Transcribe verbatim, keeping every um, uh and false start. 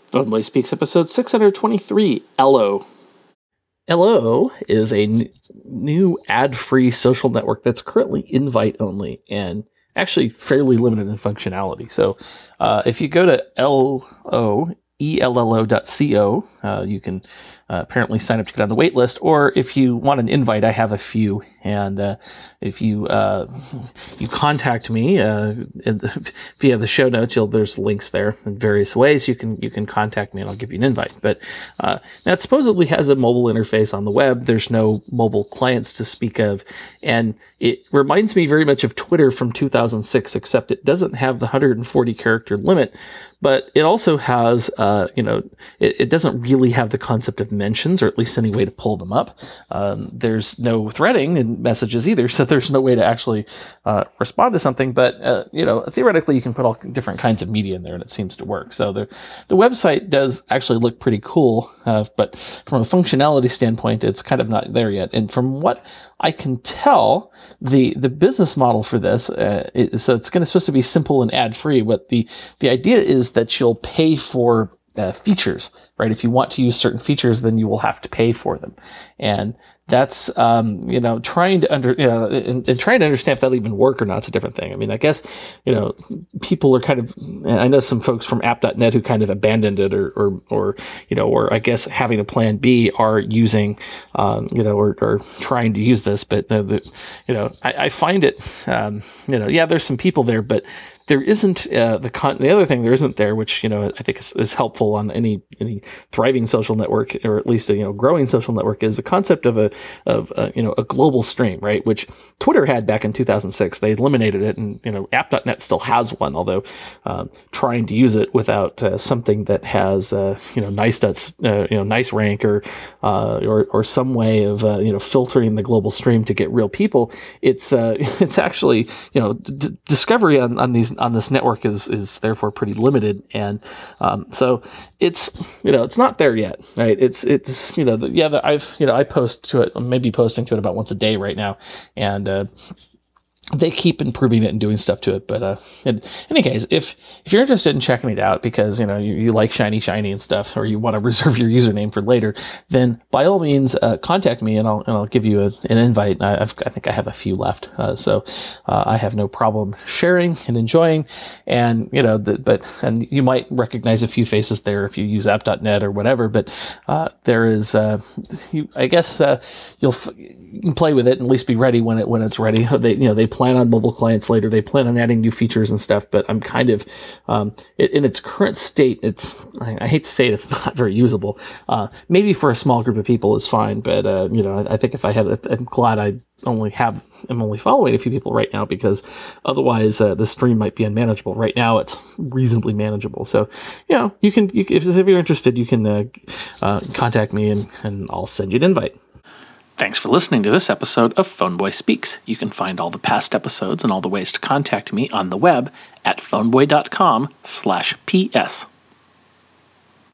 Phoneboy Speaks, episode six hundred twenty-three, Ello. Ello is a n- new ad-free social network that's currently invite-only and actually fairly limited in functionality. So uh, if you go to L O, E L L O dot co, uh, you can uh, apparently sign up to get on the wait list, or if you want an invite, I have a few, and uh, if you uh, you contact me uh, the, via the show notes, you'll, there's links there in various ways. You can you can contact me, and I'll give you an invite. But uh, now it supposedly has a mobile interface on the web. There's no mobile clients to speak of, and it reminds me very much of Twitter from two thousand six, except it doesn't have the one hundred forty character limit. But it also has, uh, you know, it, it doesn't really have the concept of mentions, or at least any way to pull them up. Um, there's no threading in messages either, so there's no way to actually uh, respond to something. But, uh, you know, theoretically, you can put all different kinds of media in there, and it seems to work. So the the website does actually look pretty cool, uh, but from a functionality standpoint, it's kind of not there yet. And from what I can tell, the the business model for this, uh, is, so it's going to supposed to be simple and ad free. But the the idea is that you'll pay for uh, features, right? If you want to use certain features, then you will have to pay for them, and that's um, you know trying to under you know and, and trying to understand if that'll even work or not. It's a different thing. I mean, I guess you know people are kind of. I know some folks from app dot net who kind of abandoned it, or or or you know, or I guess having a plan B are using um, you know or, or trying to use this, but uh, the, you know I, I find it um, you know yeah there's some people there, but there isn't uh, the con- the other thing there isn't there, which you know I think is, is helpful on any any thriving social network, or at least a you know growing social network, is the concept of a of a, you know a global stream, right? Which Twitter had back in two thousand six. They eliminated it, and you know app dot net still has one, although um, trying to use it without uh, something that has uh, you know nice uh, you know nice rank or uh, or or some way of uh, you know filtering the global stream to get real people. It's uh, it's actually you know d- discovery on on these. on this network is is therefore pretty limited, and um, so it's you know it's not there yet, right? It's it's you know the, yeah the, I've you know I post to it, maybe posting to it about once a day right now, and uh, they keep improving it and doing stuff to it. But uh, in any case, if if you're interested in checking it out because you know you, you like shiny shiny and stuff, or you want to reserve your username for later, then by all means uh, contact me and I'll and I'll give you a, an invite. I, I've, I think I have a few left, uh, so uh, I have no problem sharing and enjoying. And you know, the, but and you might recognize a few faces there if you use app dot net or whatever. But uh, there is, uh, you, I guess uh, you'll you can play with it and at least be ready when it when it's ready. They you know they plan on mobile clients later. They plan on adding new features and stuff, but I'm kind of, um, it, in its current state, it's, I, I hate to say it, it's not very usable. Uh, maybe for a small group of people it's fine, but, uh, you know, I, I think if I had it, I'm glad I only have, I'm only following a few people right now, because otherwise uh, the stream might be unmanageable. Right now it's reasonably manageable. So, you know, you can, you, if, if you're interested, you can uh, uh, contact me and, and I'll send you an invite. Thanks for listening to this episode of Phoneboy Speaks. You can find all the past episodes and all the ways to contact me on the web at phoneboy dot com slash P S.